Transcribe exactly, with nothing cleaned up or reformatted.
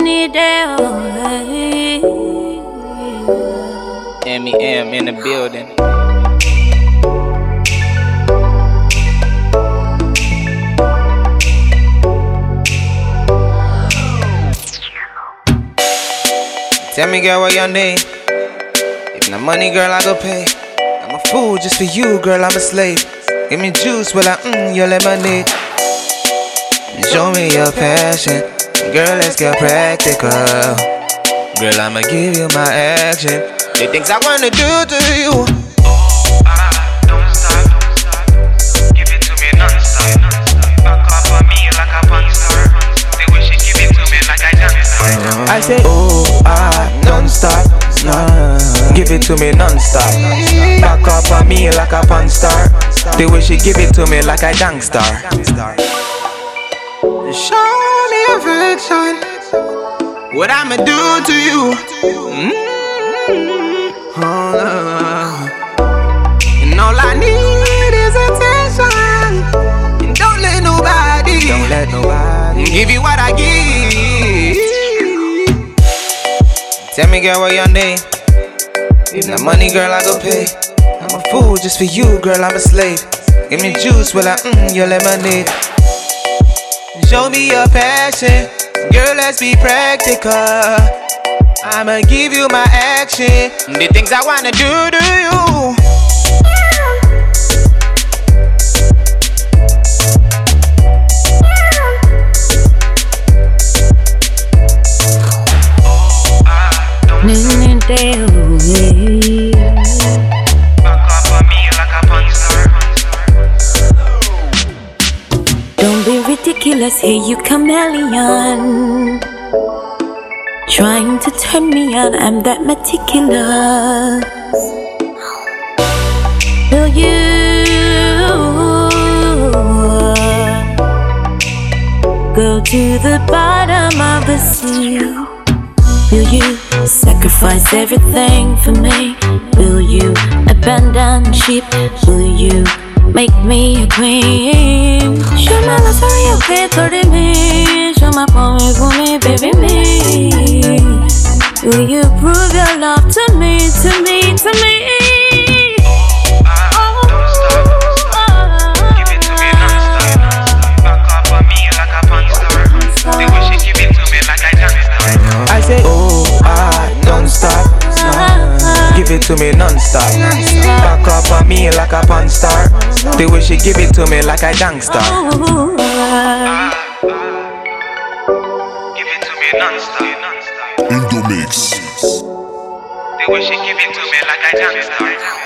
M E M in the building. Tell me, girl, what your name? If not money, girl, I go pay. I'm a fool just for you, girl, I'm a slave. Give me juice, well, I mmm, your lemonade. Show me your passion, girl, let's get practical. Girl, I'ma give you my action, the things I wanna do to you. Oh, ah, don't stop, don't stop. Give it to me non-stop. Back up on me like a porn star. The way she give it to me like I dance. I say, oh, ah, non-stop, nah. Give it to me non-stop. Back up on me like a porn star. The way she give it to me like a gangster. Show me affection, what I'ma do to you. Mm-hmm. Oh, and all I need is attention. And don't let nobody, don't let nobody give you what I give. Tell me, girl, what your name? If not money, girl, I go pay. I'm a fool just for you, girl, I'm a slave. Give me juice, well, I mmm, your lemonade. Show me your passion, girl, let's be practical. I'ma give you my action, the things I wanna do to you. Oh, ah, don't stop. Back up on me like a porn star. Don't be ridiculous, here you chameleon, trying to turn me on, I'm that meticulous. Will you go to the bottom of the sea? Will you sacrifice everything for me? Will you abandon ship? Will you make me a queen? Show my love for you, okay, to me. Show my power for me, baby, me. Will you prove your love to me, to me, to me? Oh, ah, don't stop, don't stop. Give it to me non-stop. Back up on me like a porn star. The way she give it to me like I dance. I say, oh, ah, non-stop, nah. Give it to me non-stop. Back up on me like a porn star. The way she give it to me like a gangster. Oh, Ah, ah. Give it to me non-stop, non-stop. In the mix. The way she give it to me like I dance.